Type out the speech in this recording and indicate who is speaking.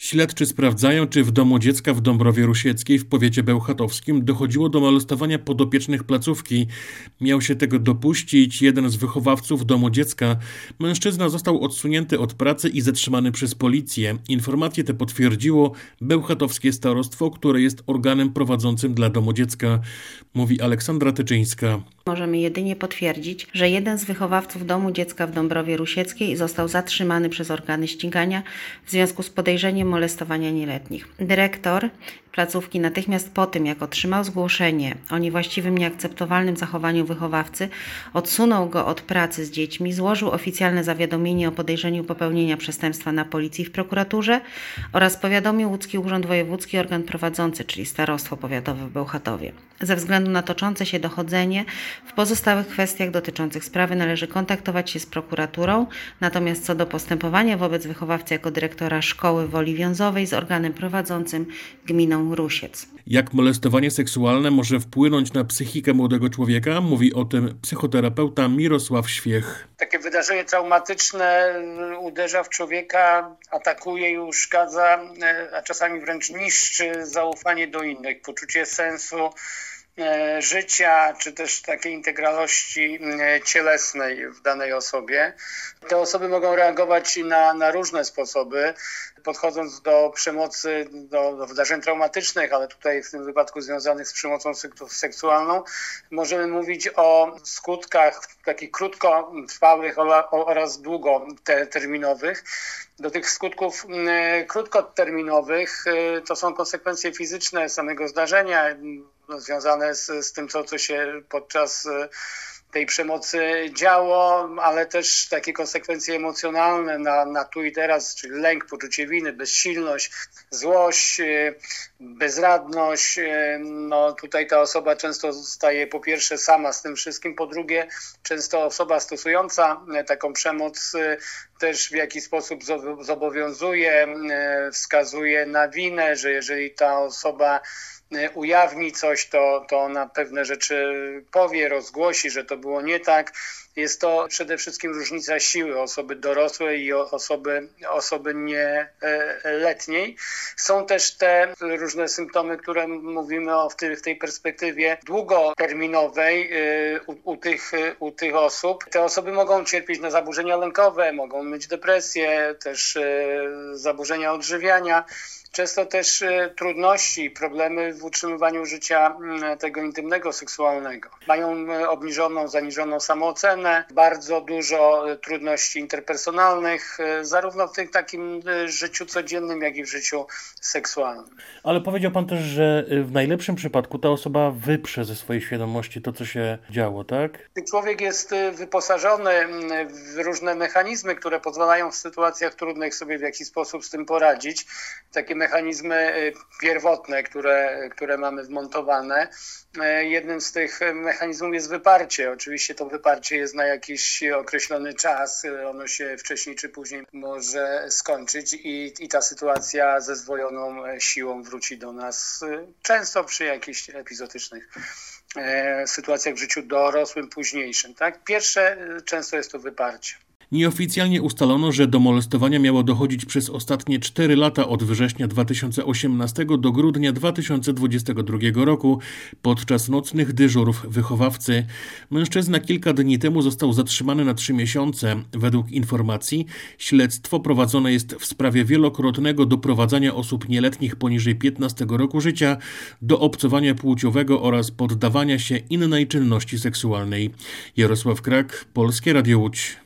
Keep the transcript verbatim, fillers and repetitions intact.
Speaker 1: Śledczy sprawdzają, czy w domu dziecka w Dąbrowie Rusieckiej w powiecie bełchatowskim dochodziło do molestowania podopiecznych placówki. Miał się tego dopuścić jeden z wychowawców domu dziecka. Mężczyzna został odsunięty od pracy i zatrzymany przez policję. Informacje te potwierdziło bełchatowskie starostwo, które jest organem prowadzącym dla domu dziecka, mówi Aleksandra Tyczyńska.
Speaker 2: Możemy jedynie potwierdzić, że jeden z wychowawców domu dziecka w Dąbrowie Rusieckiej został zatrzymany przez organy ścigania w związku z podejrzeniem molestowania nieletnich. Dyrektor placówki natychmiast po tym, jak otrzymał zgłoszenie o niewłaściwym, nieakceptowalnym zachowaniu wychowawcy, odsunął go od pracy z dziećmi, złożył oficjalne zawiadomienie o podejrzeniu popełnienia przestępstwa na policji w prokuraturze oraz powiadomił Łódzki Urząd Wojewódzki, organ prowadzący, czyli Starostwo Powiatowe w Bełchatowie. Ze względu na toczące się dochodzenie w pozostałych kwestiach dotyczących sprawy należy kontaktować się z prokuraturą, natomiast co do postępowania wobec wychowawcy jako dyrektora szkoły Woli Wiązowej z organem prowadzącym gminą Rusiec.
Speaker 1: Jak molestowanie seksualne może wpłynąć na psychikę młodego człowieka, mówi o tym psychoterapeuta Mirosław Świech.
Speaker 3: Takie wydarzenie traumatyczne uderza w człowieka, atakuje i uszkadza, a czasami wręcz niszczy zaufanie do innych, poczucie sensu życia, czy też takiej integralności cielesnej w danej osobie. Te osoby mogą reagować na, na różne sposoby, podchodząc do przemocy, do, do wydarzeń traumatycznych, ale tutaj w tym wypadku związanych z przemocą seksualną, możemy mówić o skutkach takich krótkotrwałych oraz długoterminowych. Do tych skutków krótkoterminowych to są konsekwencje fizyczne samego zdarzenia, związane z, z tym, co, co się podczas tej przemocy działo, ale też takie konsekwencje emocjonalne na, na tu i teraz, czyli lęk, poczucie winy, bezsilność, złość, bezradność. No tutaj ta osoba często zostaje po pierwsze sama z tym wszystkim, po drugie często osoba stosująca taką przemoc też w jakiś sposób zobowiązuje, wskazuje na winę, że jeżeli ta osoba ujawni coś, to, to na pewne rzeczy powie, rozgłosi, że to było nie tak. Jest to przede wszystkim różnica siły osoby dorosłej i osoby, osoby nieletniej. Są też te różne symptomy, które mówimy o w, tej, w tej perspektywie długoterminowej u, u, tych, u tych osób. Te osoby mogą cierpieć na zaburzenia lękowe, mogą mieć depresję, też zaburzenia odżywiania. Często też trudności, problemy w utrzymywaniu życia tego intymnego, seksualnego. Mają obniżoną, zaniżoną samoocenę, bardzo dużo trudności interpersonalnych, zarówno w tym takim życiu codziennym, jak i w życiu seksualnym.
Speaker 1: Ale powiedział pan też, że w najlepszym przypadku ta osoba wyprze ze swojej świadomości to, co się działo, tak?
Speaker 3: Człowiek jest wyposażony w różne mechanizmy, które pozwalają w sytuacjach trudnych sobie w jakiś sposób z tym poradzić. Takie mechanizmy pierwotne, które, które mamy wmontowane. Jednym z tych mechanizmów jest wyparcie. Oczywiście to wyparcie jest na jakiś określony czas. Ono się wcześniej czy później może skończyć i, i ta sytuacja ze zdwojoną siłą wróci do nas często przy jakichś epizodycznych sytuacjach w życiu dorosłym, późniejszym. Tak? Pierwsze często jest to wyparcie.
Speaker 1: Nieoficjalnie ustalono, że do molestowania miało dochodzić przez ostatnie cztery lata od września dwa tysiące osiemnastego do grudnia dwa tysiące dwudziestego drugiego roku podczas nocnych dyżurów wychowawcy. Mężczyzna kilka dni temu został zatrzymany na trzy miesiące. Według informacji śledztwo prowadzone jest w sprawie wielokrotnego doprowadzania osób nieletnich poniżej piętnastego roku życia do obcowania płciowego oraz poddawania się innej czynności seksualnej. Jarosław Krak, Polskie Radio Łódź.